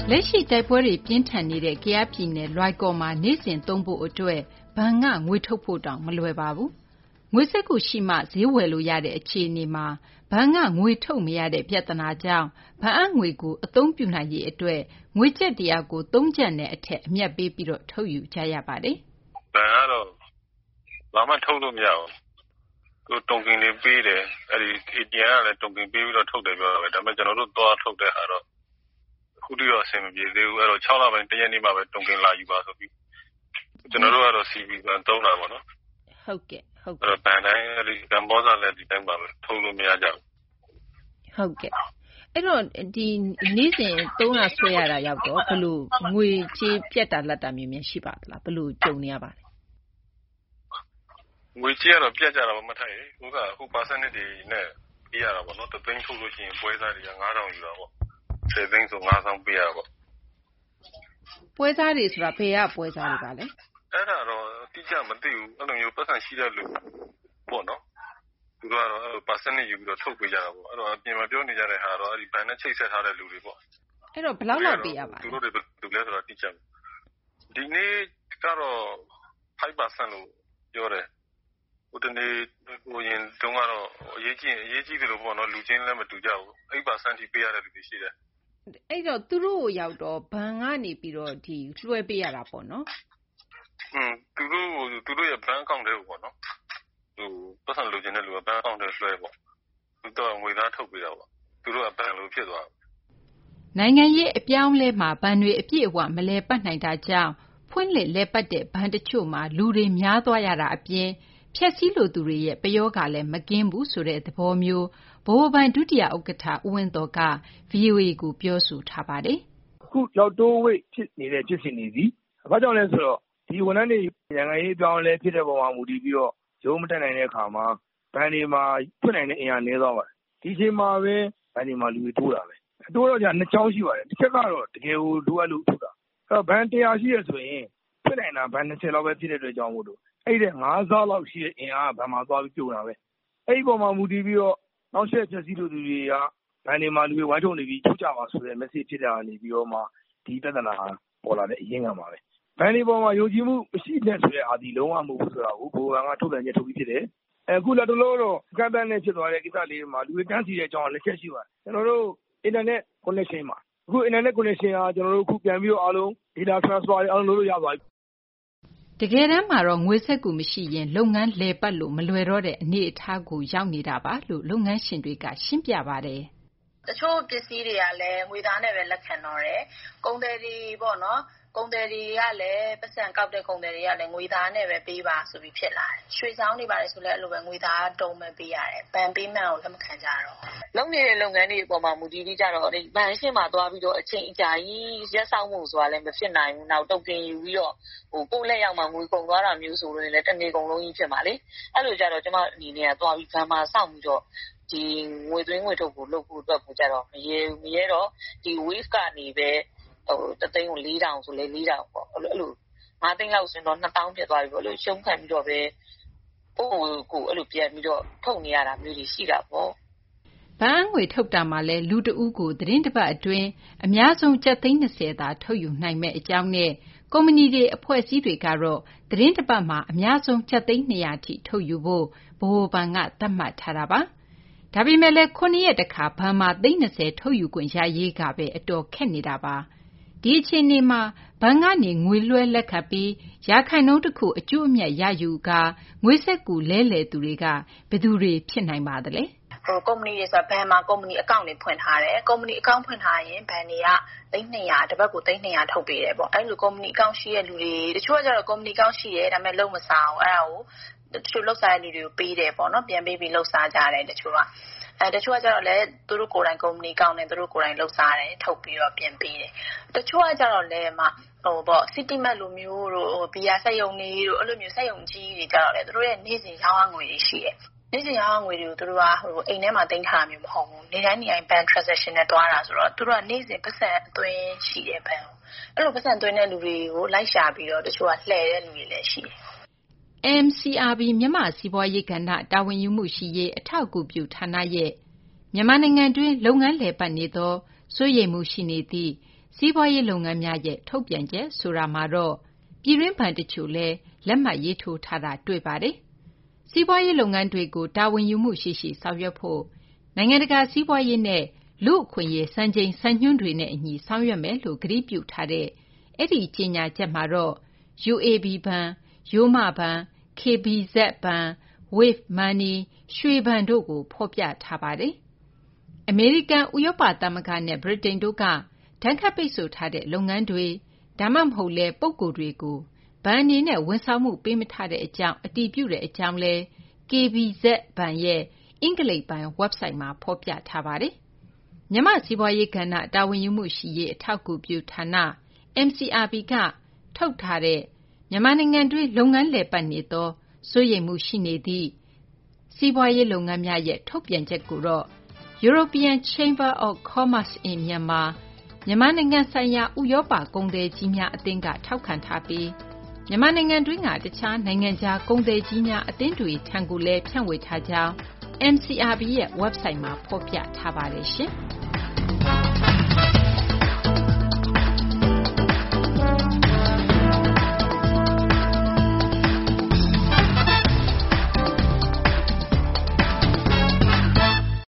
လက်ရှိတိုက်ပွဲတွေပြင်းထန်နေတဲ့ကယားပြည်နယ်လွိုင်ကော်မှာနေ့စဉ်သုံးဖို့အတွက်ဘဏ်ကငွေထုတ်ဖို့တောင်မလွယ်ပါဘူး။ငွေစက္ကူရှိမှဈေးဝယ်လို့ရတဲ့အခြေအနေမှာဘဏ်ကငွေထုတ်မရတဲ့ပြဿနာကြောင့်ဘဏ်အငွေကိုအသုံးပြုနိုင်ရေးအတွက်ငွေကျပ်100ကို3ကျပ်နဲ့အထက်အမြတ်ပေးပြီးတော့ထုတ်ယူကြရပါတယ်။ဘဏ်ကတော့ဘာမှထုတ်လို့မရဘူး။သူတုံကင်တွေပေးတယ်အဲ့ဒီ ATM ကလည်းတုံကင်ပေးပြီးတော့ထုတ်တယ်ပြောတာပဲဒါပေမဲ့ကျွန်တော်တို့သွားထုတ်တဲ့ဟာတော့ခုတည်းတော့အဆင်မပြေသေးဘူးအဲ့တော့6လပိုင်းတရက်နေ့မှပဲတုံကင်လာယူပါဆိုပြီးကျွန်တော်တို့ကတော့ CB ဘဏ်သုံးတာပေါ့နော်ဟုတ်ကဲ့ဟုတ်ကဲ့အဲ့တော့ဘဏ်တိုင်းအဲ့ဒီကမ္ဘောဇာလည်းဒီတိုင်းပါပဲထုတ်လို့မရကြဘူးဟုတ်ကဲ့အဲ့တော့ဒီနေ့စဉ်300ဆွဲရတာရောက်တော့ဘယ်လိုငွေကြေးပြတ်တာလက်တာမျိုးများရှိပါသလားဘယ်လိုကြုံနေရပါလဲငွေကြေးကတော့ပြတ်ကြတာမထိုက်ဘူးကအခု percentage တွေနဲ့ပေးရတာပေါ့နော်တသိန်းထုတ်လို့ရှိရင်ပွဲစားတွေက9000ယူတာပေါ့10သိန်းဆို9000ပေးရတာပေါ့ပွဲစားတွေဆိုတာဘယ်ကပွဲစားတွေပါလဲအဲ့ဒါတော့တိကျမသိဘူးအဲ့လိုမျိုးပတ်စံရှိတဲ့လူပေါ့နော်သူတို့ကတော့ percentage ယူပြီးတော့ထုတ်ပေးကြတာပေါ့အဲ့တော့အပြင်မှာပြောနေကြတဲ့ဟာတော့အဲ့ဒီဘဏ်နဲ့ချိတ်ဆက်ထားတဲ့လူတွေပေါ့အဲ့တော့ဘယ်လောက်ပေးရပါလဲသူတို့တွေဘယ်လိုလဲဆိုတော့တိကျဒီနေ့ကတော့ 5% လို့ပြောတယ်ဟိုတနေ့ဟိုရင်တုန်းကတော့အရေးကြီးတယ်လို့ပေါ့နော်လူချင်းလည်းမတူကြဘူး8%ထိပေးရတဲ့လူတွေရှိတယ်အဲ့တော့သူတို့ကိုရောက်တော့ဘဏ်ကနေပြီးတော့ဒီလွှဲပေးရတာပေါ့နော်သူတို့ရဲ့ဘဏ်အကောင့်တွေကိုပေါ့နော်ဟိုပတ်စံလူချင်းတဲ့လူကဘဏ်အကောင့်တွေလွှဲပေါ့သူတော့ငွေသားထုတ်ပေးတာပေါ့သူတို့ကဘဏ်လိုဖြစ်သွားနိုင်ငံရေးအပြောင်းလဲမှာဘဏ်တွေအပြည့်အဝမလဲပတ်နိုင်တာကြောင့်ဖွင့်လှစ်လဲပတ်တဲ့ဘဏ်တချို့မှာလူတွေများသွားရတာအပြင်ဖြက်စီးလိုသူတွေရဲ့ပယောဂလည်းမကင်းဘူးဆိုတဲ့သဘောမျိုးဗဟိုဘဏ်ဒုတိယဥက္ကဋ္ဌဦးဝင်းသော်က VOA ကိုပြောဆိုထားပါတယ်။အခုရောက်တိုးဝိတ်ဖြစ်နေတဲ့ဖြစ်စဉ်တွေဒီဘာကြောင့်လဲဆိုတော့ဒီဝန်ထမ်းတွေနိုင်ငံရေးပြောင်းလဲဖြစ်တဲ့ပုံမှာမူတည်ပြီးတော့ရုံးမတက်နိုင်တဲ့အခါမှာဘဏ်တွေမှာဖွင့်နိုင်တဲ့အင်အားနည်းသွားပါတယ်။ဒီချိန်မှာပဲဘဏ်တွေမှာလူတွေတိုးတာပဲ။တိုးတော့ကြာနှစ်ချောင်းရှိပါတယ်။တစ်ချက်ကတော့တကယ်ကိုလိုအပ်လို့ထုတ်တာ။အဲ့တော့ဘဏ်100ရှိရဆိုရင်ဖွင့်နိုင်တာဘဏ်20လောက်ပဲဖြစ်တဲ့အတွက်ကြောင့်မို့လို့အဲ့ဒီ5ဆလောက်ရှိတဲ့အင်အားဘဏ်မှာသွားပြီးပြုံတာပဲအဲ့ဒီပုံမှာမူတည်ပြီးတော့နောက်ဆက်ဖြည့်ဆည်းလူတွေကဘဏ်တွေမှာလူတွေဝိုင်းထုံနေပြီးထုတ်ကြပါဆိုတဲ့ message ဖြစ်တာနေပြီးတော့မှဒီပြဿနာပေါ်လာတဲ့အရင်းခံပါပဲဘဏ်တွေပေါ်မှာယုံကြည်မှုမရှိတဲ့ဆိုတဲ့အာဒီလုံးဝမဟုတ်ဘူးဆိုတာကိုဘိုးဘဏ်ကထုတ်ပြန်ချက်ထုတ်ပြီးဖြစ်တယ်အခုလက်တလုံးတော့ကန့်တန်းနဲ့ဖြစ်သွားတဲ့ကိစ္စလေးတွေမှာလူတွေတန်းစီတဲ့အကြောင်းလက်ချက်ရှိပါတယ်ကျွန်တော်တို့ internet connection မှာအခု internet connection ကကျွန်တော်တို့အခုပြန်ပြီးတော့အားလုံး data transfer တွေအားလုံးလုပ်လို့ရသွားပြီတကယ်တမ်းမှာတော့ငွေစက္ကူမရှိရင်လုပ်ငန်းလည်ပတ်လို့မလွယ်တော့တဲ့အနေအထားကိုရောက်နေတာပါလို့လုပ်ငန်းရှင်တွေကရှင်းပြပါတယ်တချို့ပစ္စည်းတွေကလည်းငွေသားနဲ့ပဲလက်ခံတော့တယ်ကုန်တယ်တွေပေါ့နော်ကုန်တယ်တွေကလည်းပတ်စံကောက်တဲ့ကုန်တယ်တွေကလည်းငွေသားနဲ့ပဲပေးပါဆိုပြီးဖြစ်လာတယ်ရွှေဆောင်တွေပါတယ်ဆိုလည်းအဲ့လိုပဲငွေသားတုံးပဲပေးရတယ်ဘဏ်ပေးမှန်ကိုလက်မခံကြတော့လုပ်နေတဲ့လုပ်ငန်းတွေအပေါ်မှာမူတည်ပြီးကြတော့ဒီဘဏ်ရှင်းမှာသွားပြီးတော့အချိန်အကြာကြီးရက်ဆောင်မှုဆိုတာလည်းမဖြစ်နိုင်ဘူးနောက်တုတ်တင်ယူပြီးတော့ဟိုကိုယ့်လက်ရောက်မှာငွေကုန်သွားတာမျိုးဆိုလို့လည်းတနေ့ကုန်လုံးကြီးဖြစ်မှာလေအဲ့လိုကြတော့ကျွန်မအနေနဲ့ကသွားပြီးဘဏ်မှာစောင့်ပြီးတော့ဒီငွေသွင်းငွေထုတ်ကိုလုပ်ဖို့အတွက်ကိုကြတော့မရဲတော့ဒီ wave ကနေပဲဟိုတသိန်းကို4000ဆိုလဲ4000ပေါ့အဲ့လို5သိန်းလောက်ဆိုရင်တော့2000ဖြစ်သွားပြီပေါ့လို့ရှုံးခံပြီးတော့ပဲဟိုကိုအဲ့လိုပြန်ပြီးတော့ထုတ်နေရတာမျိုးတွေရှိတာပေါ့ဘဏ်ငွေထုတ်တာမှလည်းလူတဦးကိုသတင်းတစ်ပတ်အတွင်းအများဆုံးကျပ်သိန်း20သာထုတ်ယူနိုင်မဲ့အကြောင်းနဲ့ကုမ္ပဏီတွေအဖွဲ့အစည်းတွေကတော့သတင်းတစ်ပတ်မှာအများဆုံးကျပ်သိန်း200ထိထုတ်ယူဖို့ဗဟိုဘဏ်ကသတ်မှတ်ထားတာပါဒါပေမဲ့လည်း9ရက်တခါဘဏ်မှာသိန်း20ထုတ်ယူခွင့်ရရေးကပဲအတော်ခက်နေတာပါဒီအချိန်နေမှာဘဏ်ကနေငွေလွှဲလက်ခံပြီးရာခိုင်နှုန်းတစ်ခုအကျိုးအမြတ်ရယူကာငွေစက်ကူလဲလှယ်သူတွေကဘယ်သူတွေဖြစ်နိုင်ပါသလဲဟိုကုမ္ပဏီတွေဆိုဘဏ်မှာကုမ္ပဏီအကောင့်တွေဖွင့်ထားတယ်ကုမ္ပဏီအကောင့်ဖွင့်ထားရင်ဘဏ်တွေက300တစ်ပတ်ကို300ထုတ်ပေးတယ်ပေါ့အဲ့လိုကုမ္ပဏီအကောင့်ရှိတဲ့လူတွေတချို့ကကျတော့ကုမ္ပဏီအကောင့်ရှိတယ်ဒါပေမဲ့လုံးမစားအောင်အဲ့ဒါကိုတချို့လောက်စားတဲ့လူတွေကိုပေးတယ်ပေါ့နော်ပြန်ပေးပြီးလောက်စားကြတယ်တချို့ကတချို့ကကျတော့လည်းသူတို့ကိုယ်တိုင်ကုမ္ပဏီအကောင့်နဲ့သူတို့ကိုယ်တိုင်လောက်စားတယ်ထုတ်ပြီးတော့ပြန်ပေးတယ်တချို့ကကျတော့လည်းဟိုပေါ့ City Mart လိုမျိုးတို့ဘီယာစက်ရုံတွေတို့အဲ့လိုမျိုးစက်ရုံကြီးတွေကျတော့လည်းသူတို့ရဲ့နေ့စဉ်ရောင်းအားငွေတွေရှိတယ်နေ့စဉ်ရောင်းငွေတွေကိုသူတို့ကဟိုအိမ်ထဲမှာတင်ထားတာမျိုးမဟုတ်ဘူးနေ့တိုင်းနေ့တိုင်း bank transaction နဲ့တွားတာဆိုတော့သူတို့ကနေ့စဉ်ပတ်စံအသွင်းရှိတဲ့ဘဏ်အဲ့လိုပတ်စံသွင်းတဲ့လူတွေကိုလိုက်ရှာပြီးတော့တချို့ကလှည့်တဲ့လူတွေလည်းရှိတယ် MCRB မြန်မာစီးပွားရေးကဏ္ဍတာဝန်ယူမှုရှိရေးအထောက်အကူပြုဌာနရဲ့မြန်မာနိုင်ငံတွင်းလုပ်ငန်းလည်ပတ်နေသောစိုးရိမ်မှုရှိနေသည့်စီးပွားရေးလုပ်ငန်းများရဲ့ထုတ်ပြန်ချက်ဆိုတာမှာတော့ပြည်တွင်းဘဏ်တချို့လည်းလက်မှတ်ရေးထိုးထားတာတွေ့ပါတယ်။စီးပွားရေးလုပ်ငန်းတွေကိုတာဝန်ယူမှုရှိရှိဆောင်ရွက်ဖို့နိုင်ငံတကာစီးပွားရေးနဲ့လူ့အခွင့်အရေးစံချိန်စံညွှန်းတွေနဲ့အညီဆောင်ရွက်မယ်လို့ကတိပြုထားတဲ့အဲ့ဒီကြေညာချက်မှာတော့ UAB ဘဏ်၊ရိုးမဘဏ်၊ KBZ ဘဏ်၊ Wave Money ရွှေဘဏ်တို့ကိုဖော်ပြထားပါတယ်။အမေရိကန်ဥရောပသမဂ္ဂနဲ့ဗြိတိန်တို့ကဒဏ်ခတ်ပိတ်ဆို့ထားတဲ့လုပ်ငန်းတွေဒါမှမဟုတ်လဲပုဂ္ဂိုလ်တွေကိုဘဏ်အနေနဲ့ဝန်ဆောင်မှုပေးမထားတဲ့အကြောင်းအတည်ပြုတဲ့အကြောင်းလဲ KBZ ဘဏ်ရဲ့အင်္ဂလိပ်ပိုင်း website မှာဖော်ပြထားပါတယ်။မြန်မာ့စီးပွားရေးကဏ္ဍတာဝန်ယူမှုရှိရေးအထောက်အကူပြုဌာန MCRB ကထုတ်ထားတဲ့မြန်မာနိုင်ငံတွင်းလုပ်ငန်းလည်ပတ်နေသောစိုးရိမ်မှုရှိနေသည့်စီးပွားရေးလုပ်ငန်းများရဲ့ထုတ်ပြန်ချက်ကိုတော့ European Chamber of Commerce in Myanmar မြန်မာနိုင်ငံဆိုင်ရာဥရောပကုန်သည်ကြီးများအသင်းကထောက်ခံထားပြီးမြန်မာနိုင်ငံတွင်းကတခြားနိုင်ငံခြားကုန်သည်ကြီးများအသင်းတွေထံကိုလည်းဖြန့်ဝေထားကြောင်း MCRB ရဲ့ website မှာဖော်ပြထားပါတယ်ရှင်။